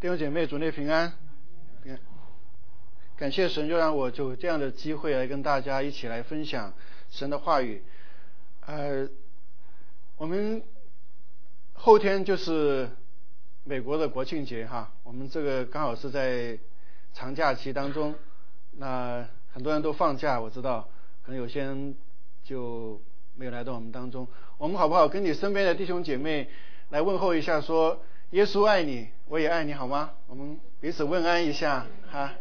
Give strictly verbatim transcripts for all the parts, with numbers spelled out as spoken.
弟兄姐妹，主内平安。平安。感谢神，就让我有这样的机会来跟大家一起来分享神的话语。呃，我们后天就是美国的国庆节哈，我们这个刚好是在长假期当中，那很多人都放假，我知道，可能有些人就没有来到我们当中。我们好不好跟你身边的弟兄姐妹来问候一下，说耶稣爱你，我也爱你，好吗？我们彼此问安一下哈。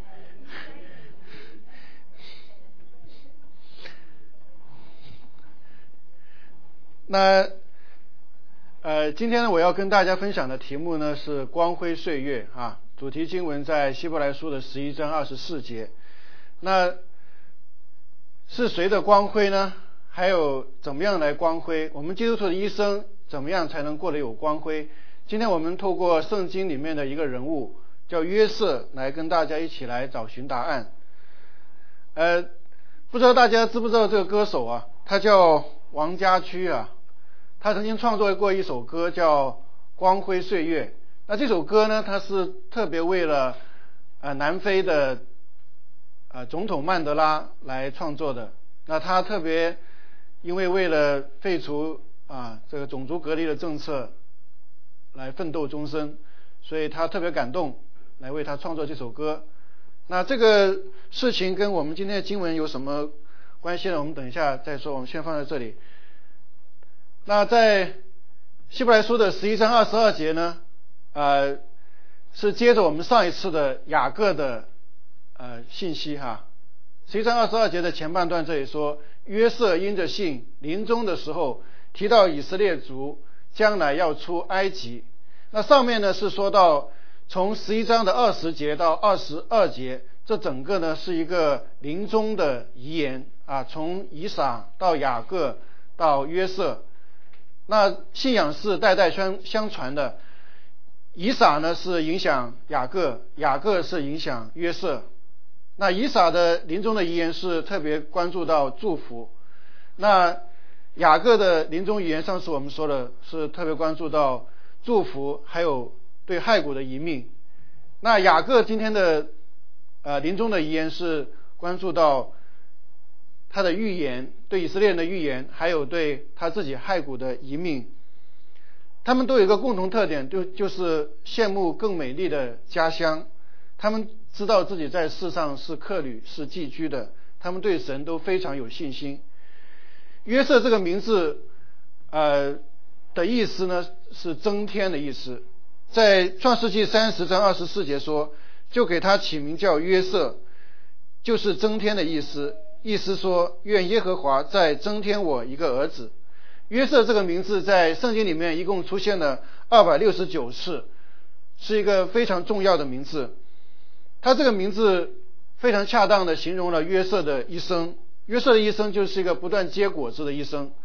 那呃，今天呢，我要跟大家分享的题目呢是光辉岁月啊，主题经文在希伯来书的十一章二十四节。那是谁的光辉呢？还有怎么样来光辉？我们基督徒的一生怎么样才能过得有光辉？今天我们透过圣经里面的一个人物叫约瑟来跟大家一起来找寻答案。呃，不知道大家知不知道这个歌手啊？他叫王家驹啊。他曾经创作过一首歌叫《光辉岁月》。那这首歌呢，他是特别为了呃南非的呃总统曼德拉来创作的。那他特别因为为了废除啊这个种族隔离的政策来奋斗终身，所以他特别感动，来为他创作这首歌。那这个事情跟我们今天的经文有什么关系呢？我们等一下再说，我们先放在这里。那在希伯来书的十一章二十二节呢，呃，是接着我们上一次的雅各的呃信息哈。十一章二十二节的前半段这里说，约瑟因着信临终的时候提到以色列族将来要出埃及。那上面呢是说到从十一章的二十节到二十二节，这整个呢是一个临终的遗言啊，从以撒到雅各到约瑟。那信仰是代代相相传的，以撒呢是影响雅各，雅各是影响约瑟。那以撒的临终的遗言是特别关注到祝福，那雅各的临终遗言上次我们说的是特别关注到祝福，还有对骸骨的遗命。那雅各今天的呃临终的遗言是关注到他的预言，对以色列人的预言，还有对他自己骸骨的遗命。他们都有一个共同特点，就就是羡慕更美丽的家乡。他们知道自己在世上是客旅，是寄居的，他们对神都非常有信心。约瑟这个名字呃的意思呢是增添的意思，在创世纪三十章二十四节说，就给他起名叫约瑟，就是增添的意思，意思说愿耶和华再增添我一个儿子。约瑟这个名字在圣经里面一共出现了二百六十九次，是一个非常重要的名字。他这个名字非常恰当的形容了约瑟的一生，约瑟的一生就是一个不断结果子的一生。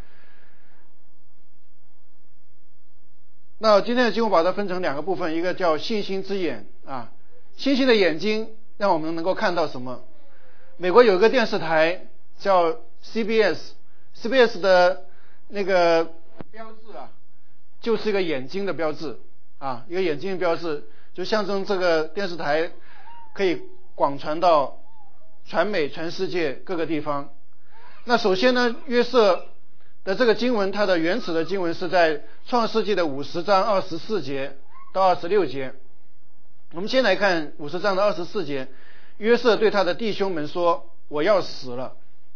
那今天的经文把它分成两个部分，一个叫信心之眼啊，星星的眼睛让我们能够看到什么？美国有一个电视台叫 C B S，C B S 的那个标志啊，就是一个眼睛的标志啊，一个眼睛的标志，就象征这个电视台可以广传到全美全世界各个地方。那首先呢，约瑟的这个经文，它的原始的经文是在创世纪的五十章二十四节到二十六节。我们先来看五十章的二十四节，约瑟对他的弟兄们说，我要死了。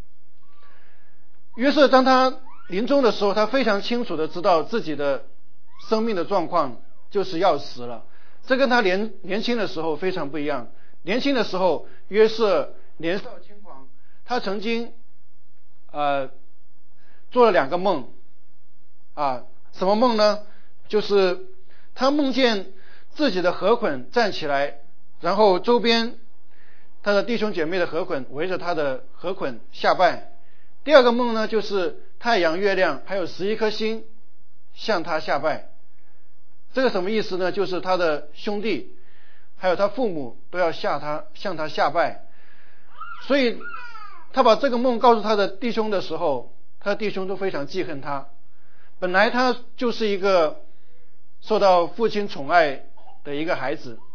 约瑟当他临终的时候，他非常清楚的知道自己的生命的状况就是要死了，这跟他年年轻的时候非常不一样。年轻的时候，约瑟年少轻狂，他曾经呃做了两个梦啊，什么梦呢？就是他梦见自己的河捆站起来，然后周边他的弟兄姐妹的河捆围着他的河捆下拜。第二个梦呢，就是太阳、月亮还有十一颗星向他下拜。这个什么意思呢？就是他的兄弟还有他父母都要下他向他下拜。所以他把这个梦告诉他的弟兄的时候，他的弟兄都非常记恨他。本来他就是一个受到父亲宠爱的一个孩子，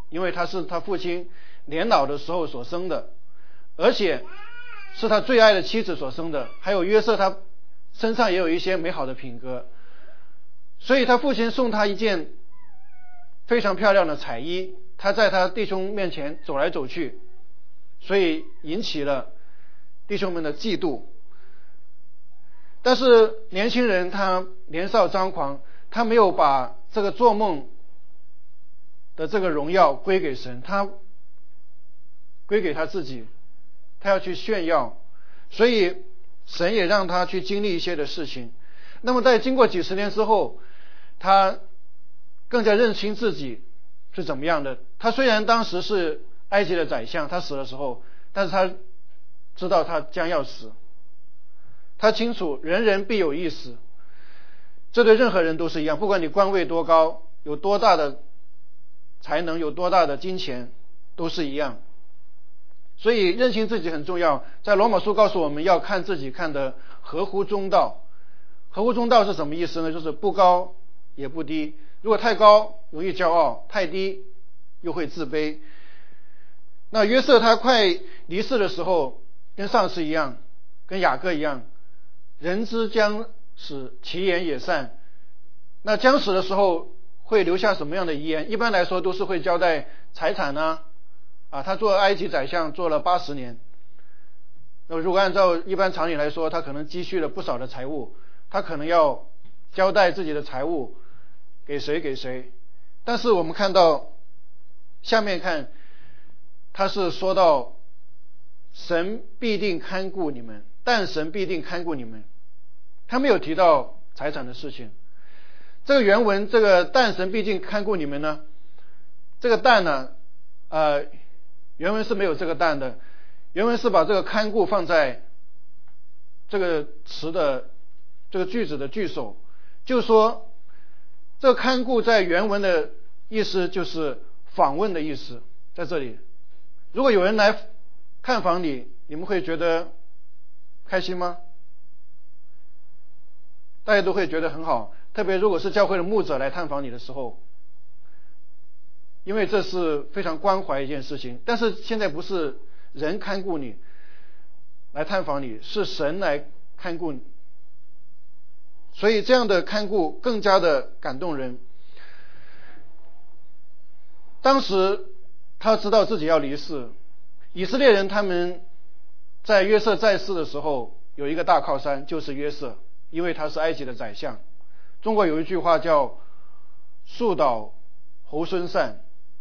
因为他是他父亲年老的时候所生的，而且是他最爱的妻子所生的。还有约瑟他身上也有一些美好的品格，所以他父亲送他一件非常漂亮的彩衣，他在他弟兄面前走来走去，所以引起了弟兄们的嫉妒。但是年轻人他年少张狂，他没有把这个做梦的这个荣耀归给神，他归给他自己，他要去炫耀，所以神也让他去经历一些的事情。那么在经过几十年之后，他更加认清自己是怎么样的。他虽然当时是埃及的宰相，他死的时候，但是他知道他将要死，他清楚人人必有一死，这对任何人都是一样，不管你官位多高，有多大的才能，有多大的金钱，都是一样。所以认清自己很重要。在罗马书告诉我们要看自己看得合乎中道。合乎中道是什么意思呢？就是不高也不低，如果太高容易骄傲，太低又会自卑。那约瑟他快离世的时候，跟上司一样，跟雅各一样，人之将死，其言也善。那将死的时候会留下什么样的遗言？一般来说都是会交代财产啊，啊，他做埃及宰相做了八十年，那如果按照一般常理来说，他可能积蓄了不少的财物，他可能要交代自己的财物给谁给谁。但是我们看到下面看，他是说到神必定看顾你们，但神必定看顾你们，他没有提到财产的事情。这个原文这个但神必定看顾你们呢，这个但呢呃原文是没有这个但的，原文是把这个看顾放在这个词的这个句子的句首，就是说这个看顾在原文的意思就是访问的意思。在这里如果有人来看访你，你们会觉得开心吗？大家都会觉得很好，特别如果是教会的牧者来探访你的时候，因为这是非常关怀一件事情。但是现在不是人看顾你来探访你，是神来看顾你，所以这样的看顾更加的感动人。当时他知道自己要离世，以色列人他们在约瑟在世的时候有一个大靠山，就是约瑟，因为他是埃及的宰相。中国有一句话叫树倒猢狲散，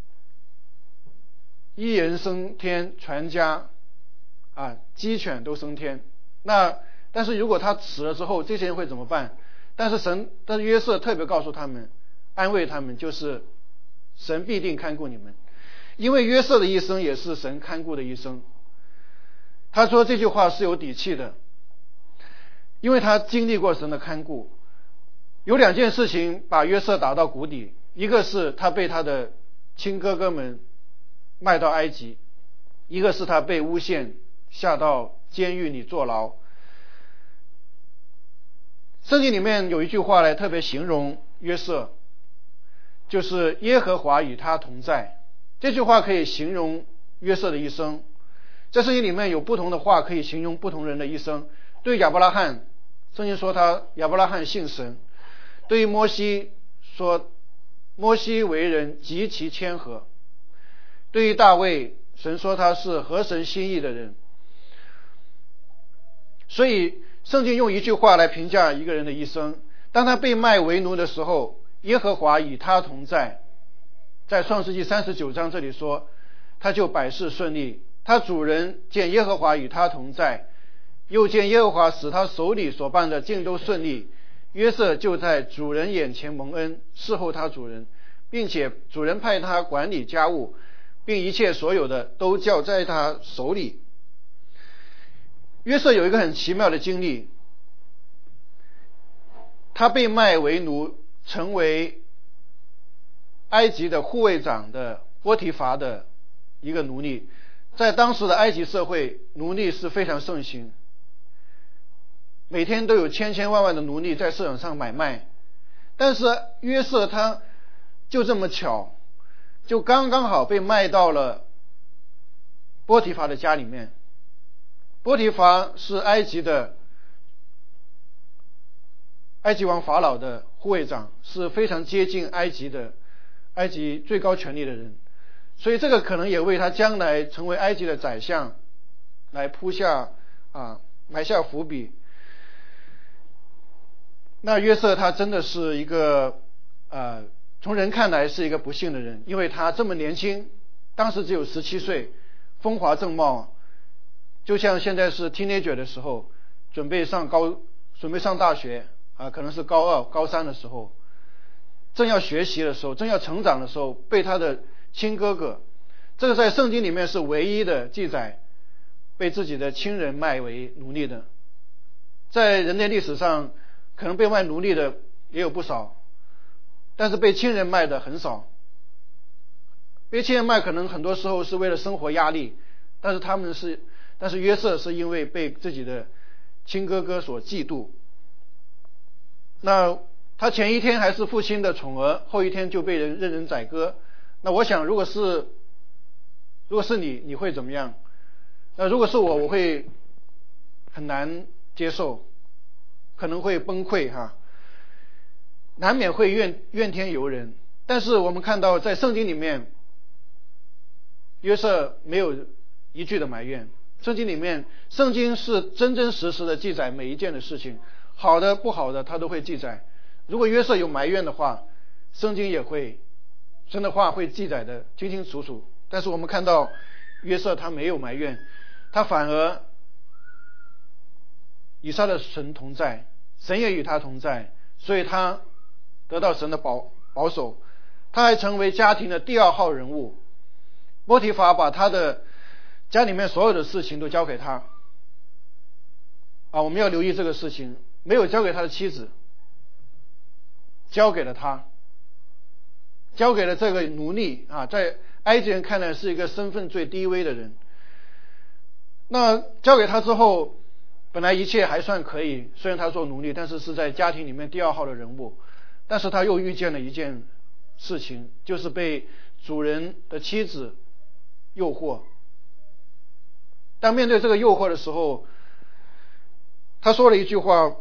一人升天，全家啊鸡犬都升天。那但是如果他死了之后，这些人会怎么办？但是神但是约瑟特别告诉他们，安慰他们，就是神必定看顾你们。因为约瑟的一生也是神看顾的一生。他说这句话是有底气的，因为他经历过神的看顾。有两件事情把约瑟打到谷底，一个是他被他的亲哥哥们卖到埃及，一个是他被诬陷下到监狱里坐牢。圣经里面有一句话来特别形容约瑟，就是耶和华与他同在。这句话可以形容约瑟的一生。在圣经里面有不同的话可以形容不同人的一生。对亚伯拉罕，圣经说他亚伯拉罕信神。对于摩西说摩西为人极其谦和。对于大卫，神说他是合神心意的人。所以圣经用一句话来评价一个人的一生，当他被卖为奴的时候，耶和华与他同在。在创世纪三十九章这里说，他就百事顺利，他主人见耶和华与他同在，又见耶和华使他手里所办的尽都顺利。约瑟就在主人眼前蒙恩，侍候他主人，并且主人派他管理家务，并一切所有的都交在他手里。约瑟有一个很奇妙的经历，他被卖为奴，成为埃及的护卫长的波提乏的一个奴隶。在当时的埃及社会，奴隶是非常盛行，每天都有千千万万的奴隶在市场上买卖。但是约瑟他就这么巧， 就刚刚好被卖到了波提乏的家里面。波提乏是埃及的埃及王法老的护卫长，是非常接近埃及的埃及最高权力的人，所以这个可能也为他将来成为埃及的宰相来铺下啊埋下伏笔。那约瑟他真的是一个呃从人看来是一个不幸的人，因为他这么年轻，当时只有十七岁，风华正茂，就像现在是 teenager 的时候，准备上高准备上大学啊，可能是高二高三的时候，正要学习的时候，正要成长的时候，被他的亲哥哥，这个在圣经里面是唯一的记载被自己的亲人卖为奴隶的。在人类历史上可能被卖奴隶的也有不少，但是被亲人卖的很少。被亲人卖可能很多时候是为了生活压力，但是他们是但是约瑟是因为被自己的亲哥哥所嫉妒。那他前一天还是父亲的宠儿，后一天就被人任人宰割。那我想如果是如果是你你会怎么样？那如果是我我会很难接受，可能会崩溃哈，难免会怨怨天尤人。但是我们看到在圣经里面，约瑟没有一句的埋怨。圣经里面，圣经是真真实实的记载每一件的事情，好的不好的他都会记载。如果约瑟有埋怨的话，圣经也会神的话会记载的清清楚楚。但是我们看到约瑟他没有埋怨，他反而与他的神同在，神也与他同在，所以他得到神的保保守。他还成为家庭的第二号人物。波提乏把他的家里面所有的事情都交给他啊，我们要留意这个事情，没有交给他的妻子，交给了他，交给了这个奴隶啊，在埃及人看来是一个身份最低微的人。那交给他之后，本来一切还算可以，虽然他做奴隶，但是是在家庭里面第二号的人物。但是他又遇见了一件事情，就是被主人的妻子诱惑。当面对这个诱惑的时候，他说了一句话，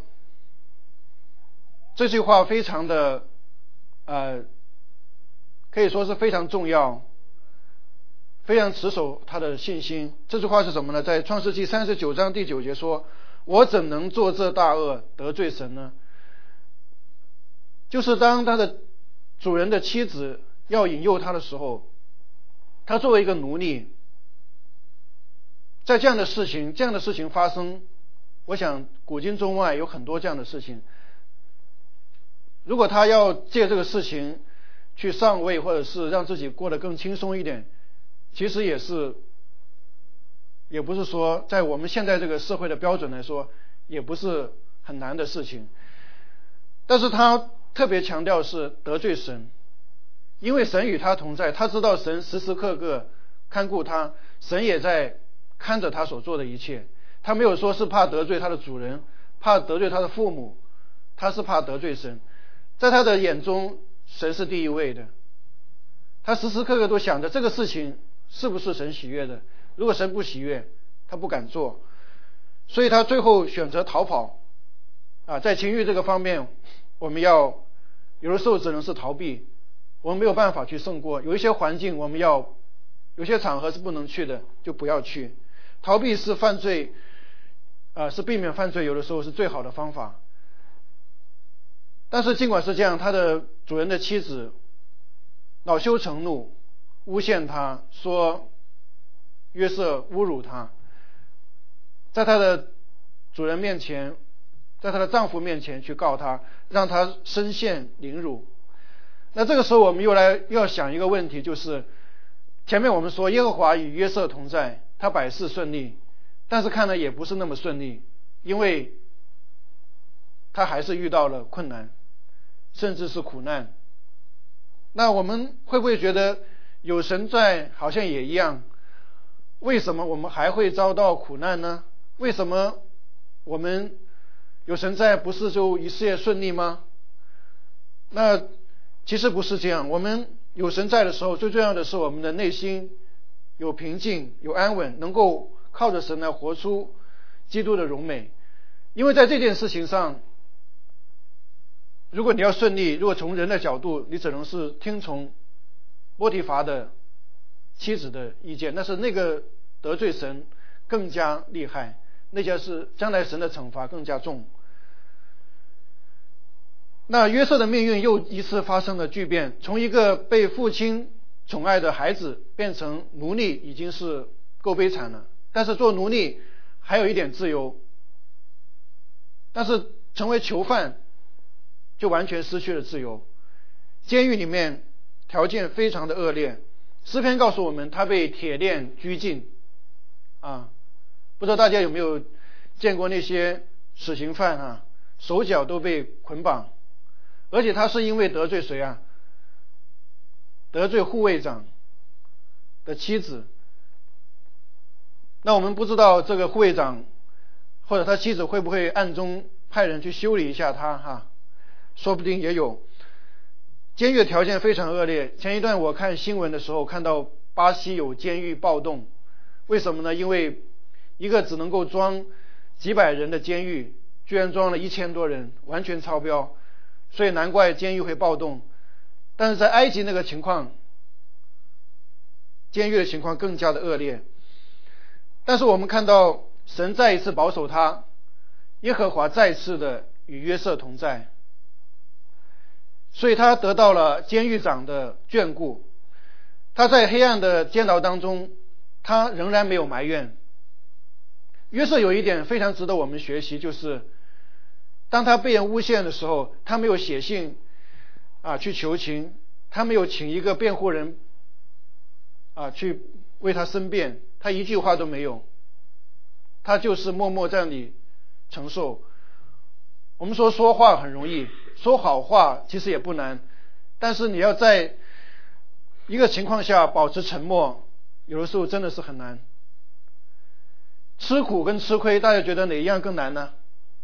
这句话非常的呃，可以说是非常重要，非常持守他的信心。这句话是什么呢？在创世纪三十九章第九节说，我怎能做这大恶得罪神呢？就是当他的主人的妻子要引诱他的时候，他作为一个奴隶，在这样的事情这样的事情发生，我想古今中外有很多这样的事情。如果他要借这个事情去上位，或者是让自己过得更轻松一点，其实也是也不是说在我们现在这个社会的标准来说也不是很难的事情。但是他特别强调是得罪神，因为神与他同在，他知道神时时刻刻看顾他，神也在看着他所做的一切。他没有说是怕得罪他的主人，怕得罪他的父母，他是怕得罪神。在他的眼中，神是第一位的，他时时刻刻都想着这个事情是不是神喜悦的，如果神不喜悦，他不敢做。所以他最后选择逃跑啊，在情欲这个方面，我们要有的时候只能是逃避，我们没有办法去胜过。有一些环境我们要，有些场合是不能去的，就不要去。逃避是犯罪啊、呃，是避免犯罪，有的时候是最好的方法。但是尽管是这样，他的主人的妻子恼羞成怒，诬陷他，说约瑟侮辱他，在他的主人面前，在他的丈夫面前去告他，让他身陷凌辱。那这个时候我们又来又要想一个问题，就是前面我们说耶和华与约瑟同在，他百事顺利，但是看来也不是那么顺利，因为他还是遇到了困难，甚至是苦难。那我们会不会觉得有神在好像也一样，为什么我们还会遭到苦难呢？为什么我们有神在不是就一切顺利吗？那其实不是这样。我们有神在的时候，最重要的是我们的内心有平静、有安稳，能够靠着神来活出基督的荣美。因为在这件事情上，如果你要顺利，如果从人的角度，你只能是听从波提乏的妻子的意见，但是那个得罪神更加厉害，那家是将来神的惩罚更加重。那约瑟的命运又一次发生了巨变，从一个被父亲宠爱的孩子变成奴隶，已经是够悲惨了。但是做奴隶还有一点自由，但是成为囚犯就完全失去了自由。监狱里面条件非常的恶劣，诗篇告诉我们他被铁链拘禁啊，不知道大家有没有见过那些死刑犯啊，手脚都被捆绑，而且他是因为得罪谁啊？得罪护卫长的妻子。那我们不知道这个护卫长或者他妻子会不会暗中派人去修理一下他哈，说不定也有。监狱的条件非常恶劣。前一段我看新闻的时候看到巴西有监狱暴动，为什么呢？因为一个只能够装几百人的监狱居然装了一千多人，完全超标，所以难怪监狱会暴动。但是在埃及那个情况，监狱的情况更加的恶劣。但是我们看到神再一次保守他，耶和华再次的与约瑟同在，所以他得到了监狱长的眷顾。他在黑暗的监牢当中，他仍然没有埋怨。约瑟有一点非常值得我们学习，就是当他被人诬陷的时候，他没有写信啊去求情，他没有请一个辩护人啊去为他申辩，他一句话都没有，他就是默默在那里承受。我们说说话很容易，说好话其实也不难，但是你要在一个情况下保持沉默，有的时候真的是很难。吃苦跟吃亏，大家觉得哪一样更难呢？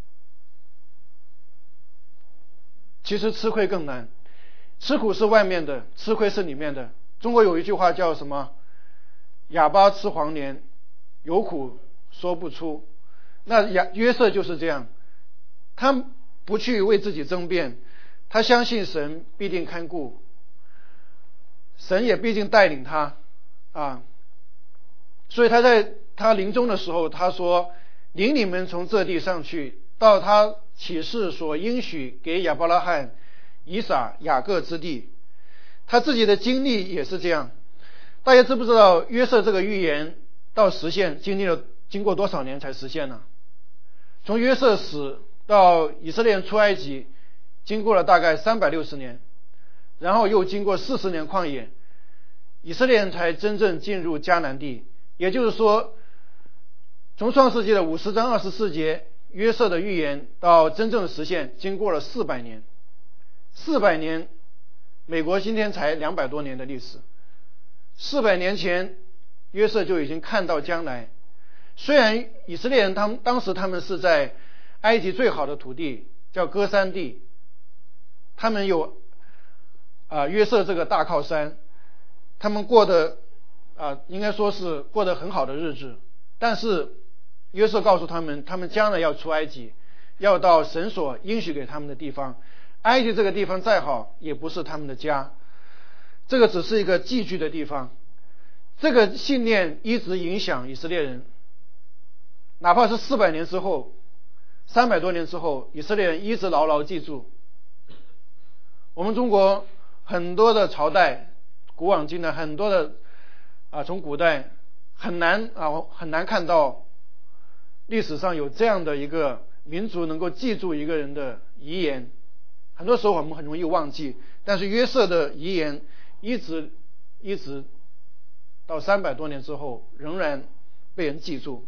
其实吃亏更难。吃苦是外面的，吃亏是里面的。中国有一句话叫什么？哑巴吃黄连，有苦说不出。那约瑟就是这样，他不去为自己争辩，他相信神必定看顾，神也必定带领他啊。所以他在他临终的时候，他说：“领你们从这地上去，到他启示所应许给亚伯拉罕、以撒、雅各之地。”他自己的经历也是这样。大家知不知道约瑟这个预言到实现经历了经过多少年才实现呢？从约瑟死到以色列人出埃及，经过了大概三百六十年，然后又经过四十年旷野，以色列人才真正进入迦南地。也就是说，从创世纪的五十章二十四节约瑟的预言到真正实现，经过了四百年。四百年，美国今天才两百多年的历史。四百年前，约瑟就已经看到将来。虽然以色列人他们当时他们是在埃及最好的土地，叫歌珊地，他们有啊、呃、约瑟这个大靠山，他们过得啊、呃、应该说是过得很好的日子。但是约瑟告诉他们，他们将来要出埃及，要到神所应许给他们的地方。埃及这个地方再好，也不是他们的家，这个只是一个寄居的地方。这个信念一直影响以色列人，哪怕是四百年之后，三百多年之后，以色列人一直牢牢记住。我们中国很多的朝代，古往今来很多的啊，从古代很难啊很难看到历史上有这样的一个民族能够记住一个人的遗言。很多时候我们很容易忘记，但是约瑟的遗言一直一直到三百多年之后仍然被人记住。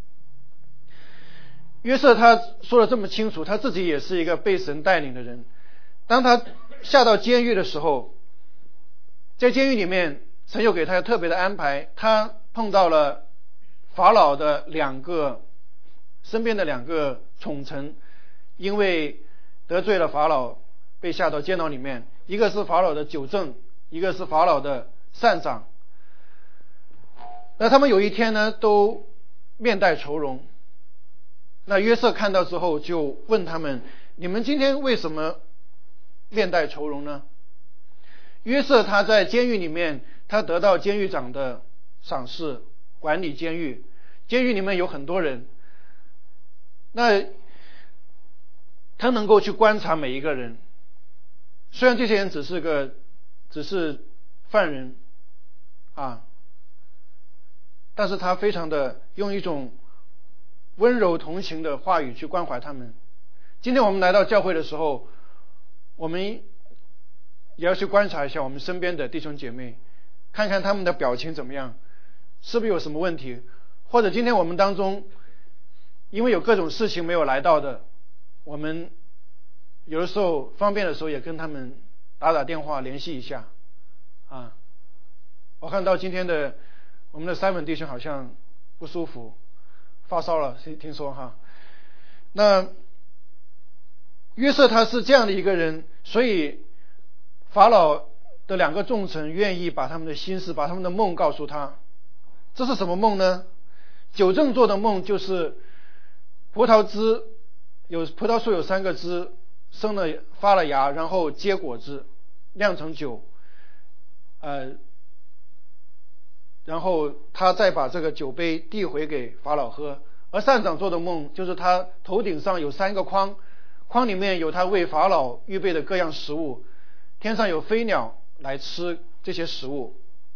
约瑟他说得这么清楚，他自己也是一个被神带领的人。当他下到监狱的时候，在监狱里面神有给他特别的安排，他碰到了法老的两个身边的两个宠臣，因为得罪了法老被下到监牢里面。一个是法老的酒政一个是法老的膳长。那他们有一天呢，都面带愁容。那约瑟看到之后就问他们：你们今天为什么面带愁容呢？约瑟他在监狱里面，他得到监狱长的赏识，管理监狱。监狱里面有很多人，那他能够去观察每一个人。虽然这些人只是个只是犯人啊，但是他非常的用一种温柔同情的话语去关怀他们。今天我们来到教会的时候，我们也要去观察一下我们身边的弟兄姐妹，看看他们的表情怎么样，是不是有什么问题，或者今天我们当中因为有各种事情没有来到的，我们有的时候方便的时候也跟他们打打电话联系一下啊。我看到今天的我们的 Simon 弟兄好像不舒服，发烧了，听说哈。那约瑟他是这样的一个人，所以法老的两个重臣愿意把他们的心事，把他们的梦告诉他。这是什么梦呢？九正做的梦就是葡萄枝有葡萄树有三个枝，生了发了芽，然后结果子，酿成酒，呃，然后他再把这个酒杯递回给法老喝。而膳长做的梦就是他头顶上有三个筐，筐里面有他为法老预备的各样食物，天上有飞鸟来吃这些食物。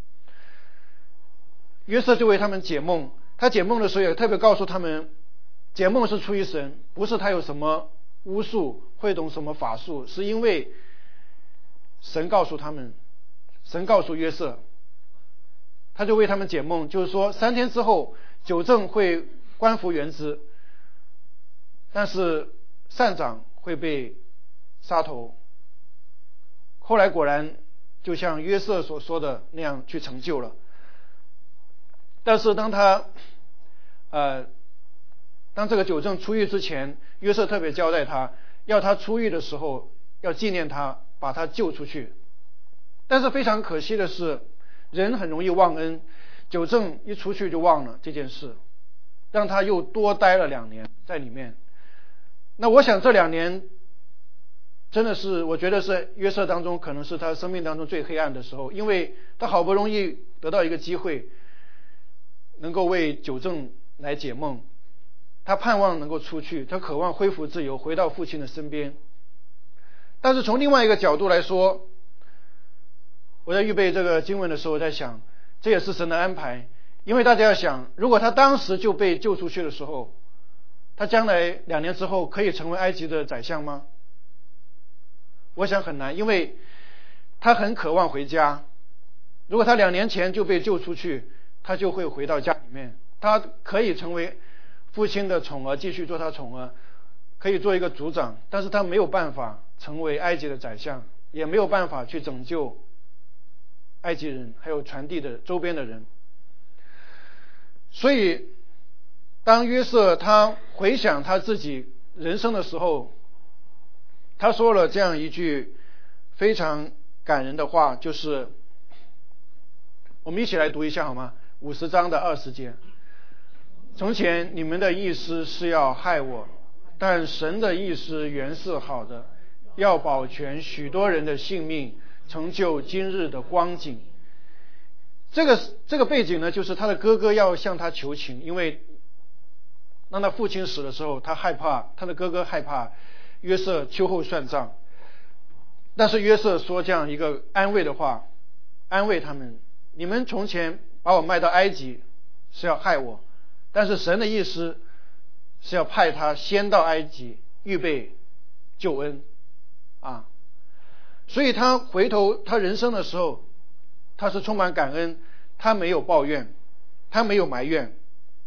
约瑟就为他们解梦，他解梦的时候也特别告诉他们，解梦是出于神，不是他有什么巫术，会懂什么法术，是因为神告诉他们，神告诉约瑟，他就为他们解梦，就是说三天之后九正会官复原职，但是膳长会被杀头。后来果然就像约瑟所说的那样去成就了。但是当他呃当这个九正出狱之前，约瑟特别交代他，要他出狱的时候要纪念他，把他救出去。但是非常可惜的是，人很容易忘恩，九正一出去就忘了这件事，让他又多待了两年在里面。那我想这两年真的是，我觉得是约瑟当中可能是他生命当中最黑暗的时候，因为他好不容易得到一个机会能够为九正来解梦，他盼望能够出去，他渴望恢复自由，回到父亲的身边。但是从另外一个角度来说，我在预备这个经文的时候在想，这也是神的安排。因为大家要想，如果他当时就被救出去的时候，他将来两年之后可以成为埃及的宰相吗？我想很难，因为他很渴望回家。如果他两年前就被救出去，他就会回到家里面，他可以成为父亲的宠儿，继续做他宠儿，可以做一个族长，但是他没有办法成为埃及的宰相，也没有办法去拯救埃及人还有传递的周边的人。所以当约瑟他回想他自己人生的时候，他说了这样一句非常感人的话，就是我们一起来读一下好吗？五十章的二十节。从前你们的意思是要害我，但神的意思原是好的，要保全许多人的性命，成就今日的光景。这个这个背景呢，就是他的哥哥要向他求情，因为当他父亲死的时候，他害怕，他的哥哥害怕约瑟秋后算账。但是约瑟说这样一个安慰的话，安慰他们，你们从前把我卖到埃及是要害我，但是神的意思是要派他先到埃及预备救恩啊。所以他回头他人生的时候，他是充满感恩，他没有抱怨，他没有埋怨。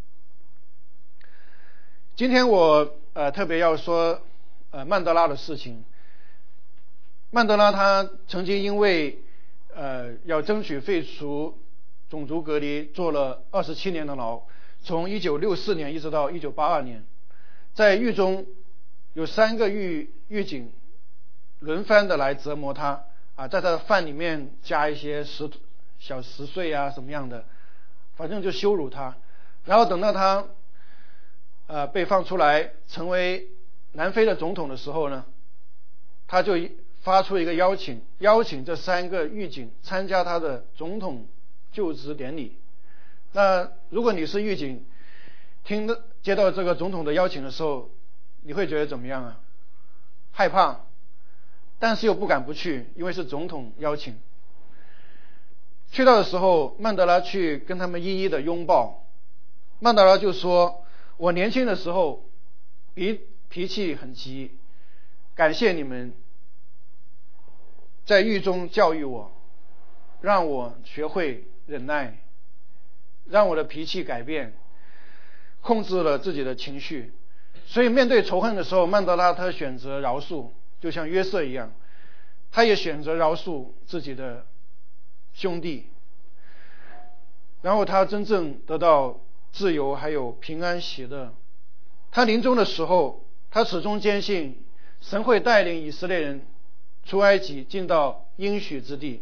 今天我呃特别要说呃曼德拉的事情。曼德拉他曾经因为呃要争取废除种族隔离，坐了二十七年的牢，从一九六四年一直到一九八二年。在狱中有三个狱狱警轮番的来折磨他， 啊，在他的饭里面加一些石小石碎啊什么样的，反正就羞辱他。然后等到他呃被放出来成为南非的总统的时候呢，他就发出一个邀请，邀请这三个狱警参加他的总统就职典礼。那如果你是狱警，听的接到这个总统的邀请的时候，你会觉得怎么样啊？害怕，但是又不敢不去，因为是总统邀请。去到的时候，曼德拉去跟他们一一的拥抱。曼德拉就说，我年轻的时候脾脾气很急，感谢你们在狱中教育我，让我学会忍耐，让我的脾气改变，控制了自己的情绪。所以面对仇恨的时候，曼德拉他选择饶恕，就像约瑟一样，他也选择饶恕自己的兄弟，然后他真正得到自由还有平安喜乐。他临终的时候，他始终坚信神会带领以色列人出埃及，进到应许之地，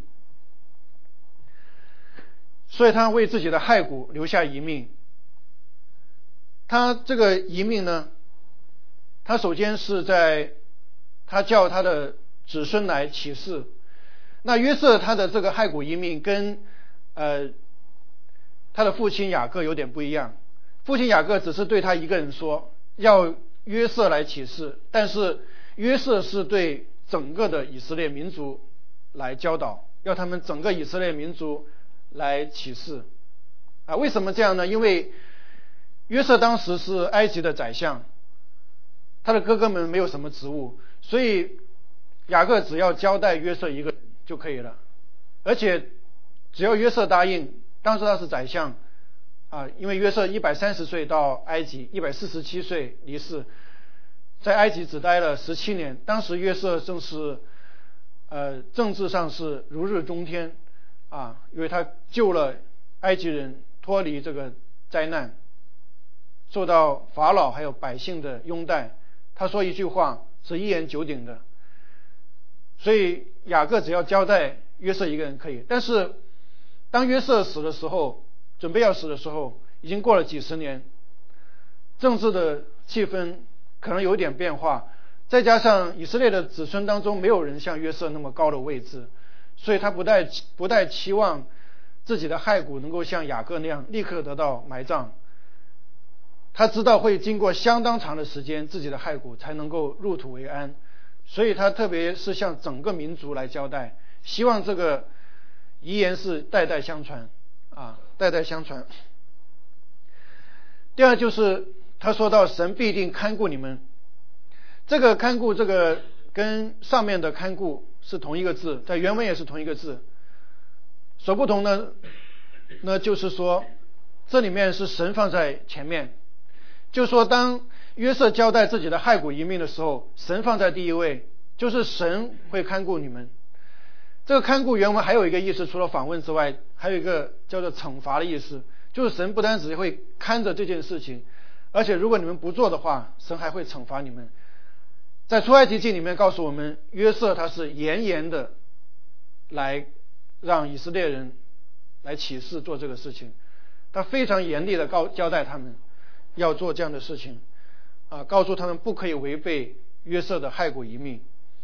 所以他为自己的骸骨留下遗命。他这个遗命呢，他首先是在他叫他的子孙来起誓。那约瑟他的这个骸骨遗命跟呃他的父亲雅各有点不一样。父亲雅各只是对他一个人说要约瑟来起誓，但是约瑟是对整个的以色列民族来教导，要他们整个以色列民族来起誓啊。为什么这样呢？因为约瑟当时是埃及的宰相，他的哥哥们没有什么职务，所以雅各只要交代约瑟一个人就可以了。而且只要约瑟答应，当时他是宰相啊，因为约瑟一百三十岁到埃及，一百四十七岁离世，在埃及只待了十七年。当时约瑟正是呃政治上是如日中天啊，因为他救了埃及人脱离这个灾难，受到法老还有百姓的拥戴。他说一句话是一言九鼎的，所以雅各只要交代约瑟一个人可以。但是当约瑟死的时候，准备要死的时候，已经过了几十年，政治的气氛可能有点变化，再加上以色列的子孙当中没有人像约瑟那么高的位置，所以他不带不带期望自己的骸骨能够像雅各那样立刻得到埋葬。他知道会经过相当长的时间，自己的骸骨才能够入土为安，所以他特别是向整个民族来交代，希望这个遗言是代代相传啊，代代相传。第二就是他说到神必定看顾你们，这个看顾这个跟上面的看顾是同一个字，在原文也是同一个字，所不同的呢就是说这里面是神放在前面，就是说当约瑟交代自己的骸骨遗命的时候，神放在第一位，就是神会看顾你们。这个看顾原文还有一个意思，除了访问之外，还有一个叫做惩罚的意思，就是神不单只会看着这件事情，而且如果你们不做的话，神还会惩罚你们。在出埃及记里面告诉我们，约瑟他是严严的来让以色列人来起誓做这个事情，他非常严厉的告交代他们要做这样的事情啊，告诉他们不可以违背约瑟的骸骨遗命。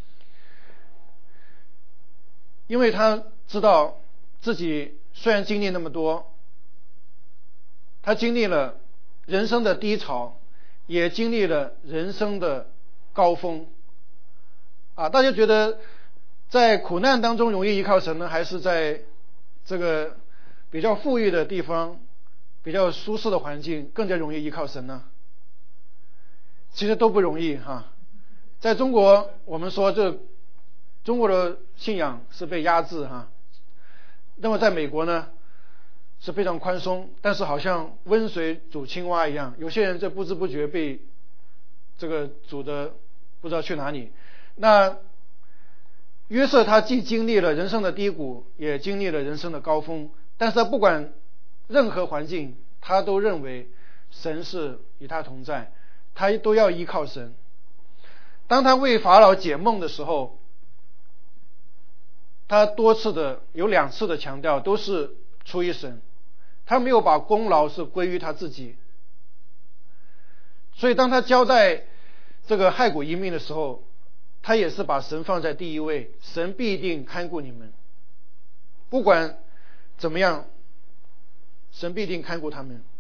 因为他知道自己虽然经历那么多，他经历了人生的低潮，也经历了人生的高峰啊。大家觉得在苦难当中容易依靠神呢，还是在这个比较富裕的地方，比较舒适的环境更加容易依靠神呢？其实都不容易哈、啊。在中国我们说这中国的信仰是被压制哈、啊，那么在美国呢是非常宽松，但是好像温水煮青蛙一样，有些人这不知不觉被这个煮的不知道去哪里。那约瑟他既经历了人生的低谷，也经历了人生的高峰，但是他不管任何环境，他都认为神是与他同在，他都要依靠神。当他为法老解梦的时候， 他多次的有两次的强调都是出于神，他没有把功劳是归于他自己。所以当他交代这个骸骨移民的时候，他也是把神放在第一位，神必定看顾你们，不管怎么样，神必定看顾他们。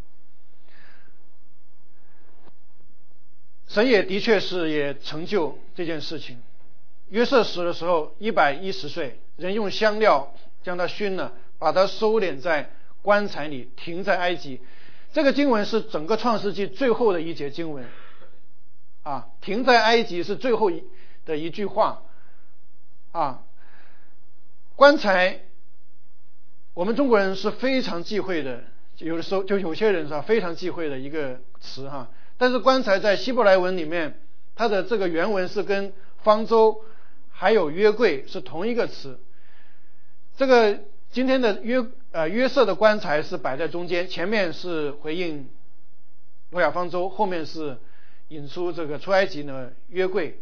神也的确是也成就这件事情。约瑟死的时候一百一十岁，人用香料将他熏了，把他收敛在棺材里，停在埃及。这个经文是整个创世纪最后的一节经文啊，停在埃及是最后的一句话啊。棺材我们中国人是非常忌讳的，有的时候就有些人是非常忌讳的一个词哈。但是棺材在希伯来文里面，它的这个原文是跟方舟还有约柜是同一个词。这个今天的约呃约瑟的棺材是摆在中间，前面是回应挪亚方舟，后面是引出这个出埃及的约柜。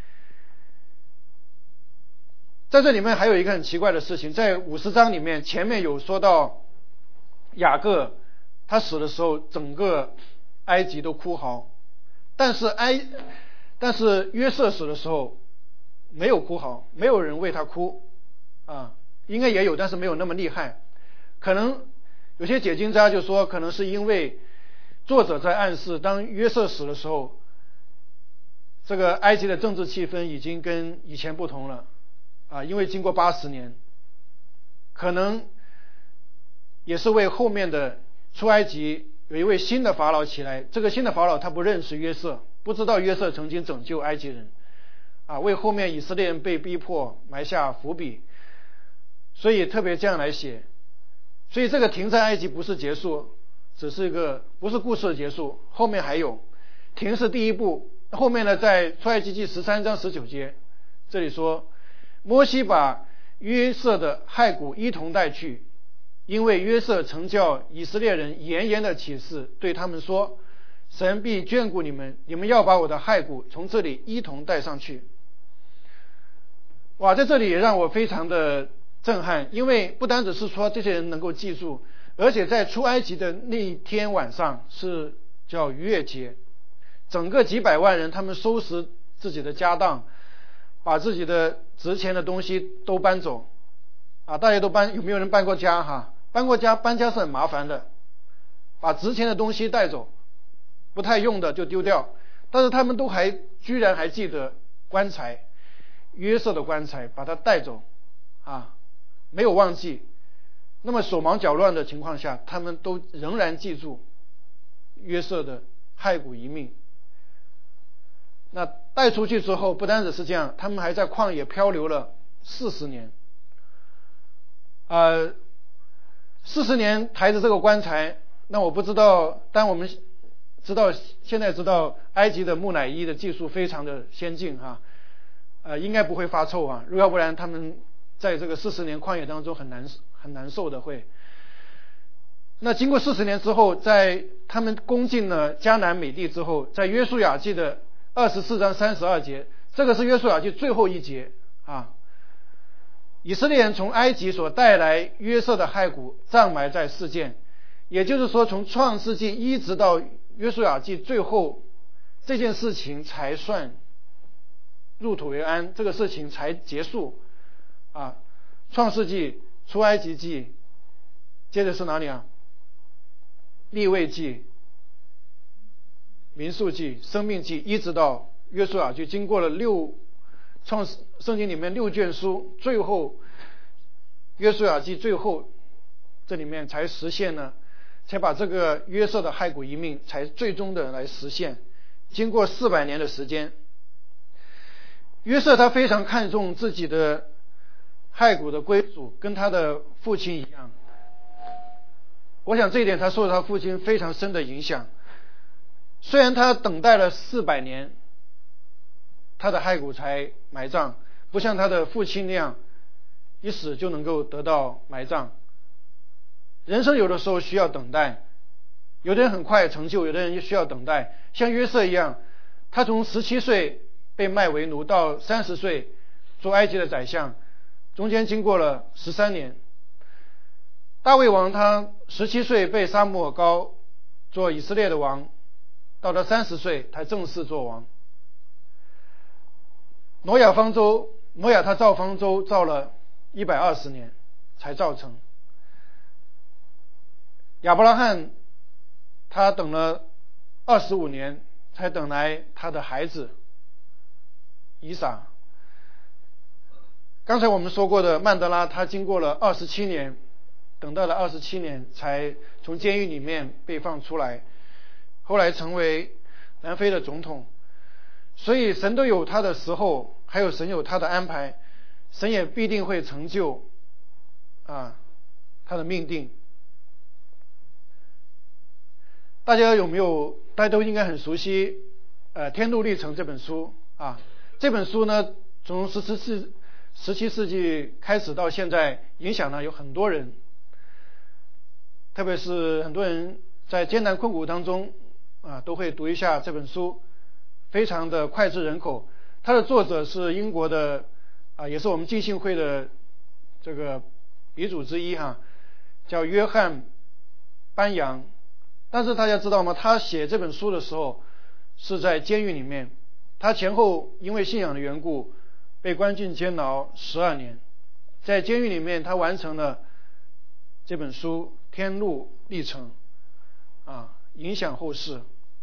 在这里面还有一个很奇怪的事情，在五十章里面前面有说到雅各他死的时候整个埃及都哭嚎，但是埃但是约瑟死的时候没有哭嚎，没有人为他哭啊，应该也有，但是没有那么厉害。可能有些解经家就说，可能是因为作者在暗示，当约瑟死的时候，这个埃及的政治气氛已经跟以前不同了啊，因为经过八十年，可能也是为后面的出埃及有一位新的法老起来。这个新的法老他不认识约瑟，不知道约瑟曾经拯救埃及人啊，为后面以色列人被逼迫埋下伏笔，所以特别这样来写。所以这个停在埃及不是结束，只是一个不是故事的结束，后面还有。停是第一步，后面呢在出埃及记十三章十九节，这里说摩西把约瑟的骸骨一同带去，因为约瑟曾叫以色列人严严的起誓，对他们说，神必眷顾你们，你们要把我的骸骨从这里一同带上去。哇，在这里也让我非常的震撼，因为不单只是说这些人能够记住，而且在出埃及的那一天晚上是叫逾越节，整个几百万人他们收拾自己的家当，把自己的值钱的东西都搬走啊！大家都搬，有没有人搬过家哈？搬过家，搬家是很麻烦的，把值钱的东西带走，不太用的就丢掉。但是他们都还居然还记得棺材，约瑟的棺材，把它带走啊，没有忘记。那么手忙脚乱的情况下，他们都仍然记住约瑟的骸骨一命。那带出去之后，不单只是这样，他们还在旷野漂流了四十年。呃，四十年抬着这个棺材，那我不知道，但我们知道现在知道埃及的木乃伊的技术非常的先进哈，呃，应该不会发臭啊，要不然他们在这个四十年旷野当中很难很难受的会。那经过四十年之后，在他们攻进了迦南美地之后，在约书亚记的二十四章三十二节，这个是约书亚记最后一节啊。以色列人从埃及所带来约瑟的骸骨葬埋在示剑，也就是说从创世纪一直到约书亚记最后，这件事情才算入土为安，这个事情才结束啊。创世纪、出埃及记，接着是哪里啊？利未记、民数记、生命记，一直到约书亚记，经过了六创圣经里面六卷书，最后约书亚记最后这里面才实现呢，才把这个约瑟的骸骨一命才最终的来实现。经过四百年的时间，约瑟他非常看重自己的骸骨的归属，跟他的父亲一样。我想这一点他受他父亲非常深的影响。虽然他等待了四百年，他的骸骨才埋葬，不像他的父亲那样一死就能够得到埋葬。人生有的时候需要等待，有的人很快成就，有的人需要等待。像约瑟一样，他从十七岁被卖为奴到三十岁做埃及的宰相， 中间经过了十三年。大卫王他十七岁被撒母耳膏做以色列的王，到了三十岁才正式做王。挪亚方舟，挪亚他造方舟造了一百二十年才造成。亚伯拉罕他等了二十五年才等来他的孩子以撒。刚才我们说过的曼德拉，他经过了二十七年，等到了二十七年才从监狱里面被放出来，后来成为南非的总统。所以神都有他的时候，还有神有他的安排，神也必定会成就啊他的命定。大家有没有？大家都应该很熟悉呃《天路历程》这本书啊。这本书呢，从十七世十七世纪开始到现在，影响了有很多人，特别是很多人在艰难困苦当中啊，都会读一下这本书，非常的脍炙人口。它的作者是英国的啊，也是我们浸信会的这个鼻祖之一哈，叫约翰班扬。但是大家知道吗？他写这本书的时候是在监狱里面，他前后因为信仰的缘故被关进监牢十二年，在监狱里面他完成了这本书《天路历程》啊，影响后世。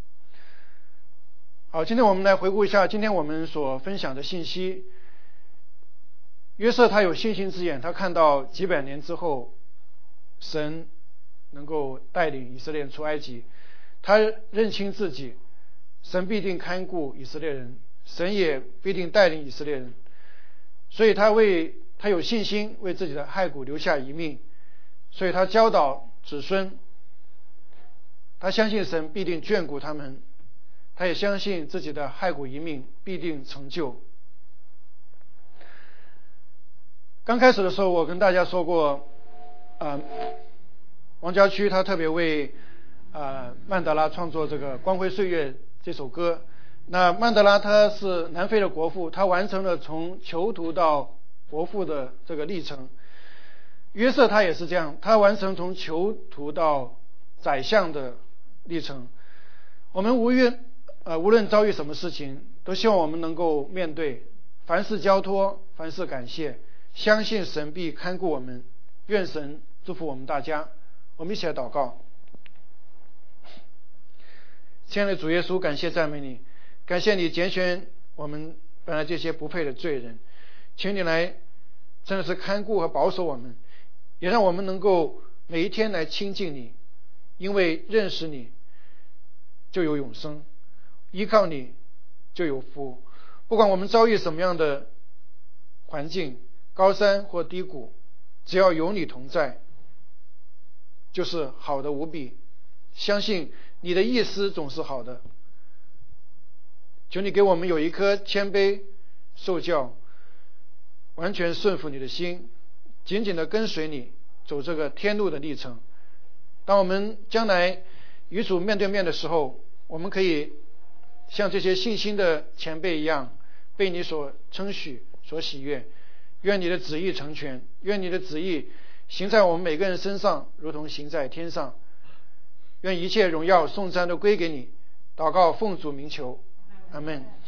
好，今天我们来回顾一下今天我们所分享的信息。约瑟他有信心之眼，他看到几百年之后神能够带领以色列人出埃及，他认清自己，神必定看顾以色列人，神也必定带领以色列人，所以他为他有信心为自己的骸骨留下遗命，所以他教导子孙，他相信神必定眷顾他们，他也相信自己的骸骨遗命必定成就。刚开始的时候我跟大家说过呃王家驹他特别为呃曼德拉创作这个《光辉岁月》这首歌。那曼德拉他是南非的国父，他完成了从囚徒到国父的这个历程。约瑟他也是这样，他完成从囚徒到宰相的历程。我们无论呃无论遭遇什么事情，都希望我们能够面对，凡事交托，凡事感谢，相信神必看顾我们。愿神祝福我们大家。我们一起来祷告。亲爱的主耶稣，感谢赞美你，感谢你拣选我们本来这些不配的罪人，请你来真的是看顾和保守我们，也让我们能够每一天来亲近你，因为认识你就有永生，依靠你就有福。不管我们遭遇什么样的环境，高山或低谷，只要有你同在，就是好的无比。相信你的意思总是好的。求你给我们有一颗谦卑受教完全顺服你的心，紧紧地跟随你走这个天路的历程。当我们将来与主面对面的时候，我们可以像这些信心的前辈一样，被你所称许所喜悦。愿你的旨意成全，愿你的旨意行在我们每个人身上，如同行在天上。愿一切荣耀颂赞都归给你。祷告奉主名求，阿们。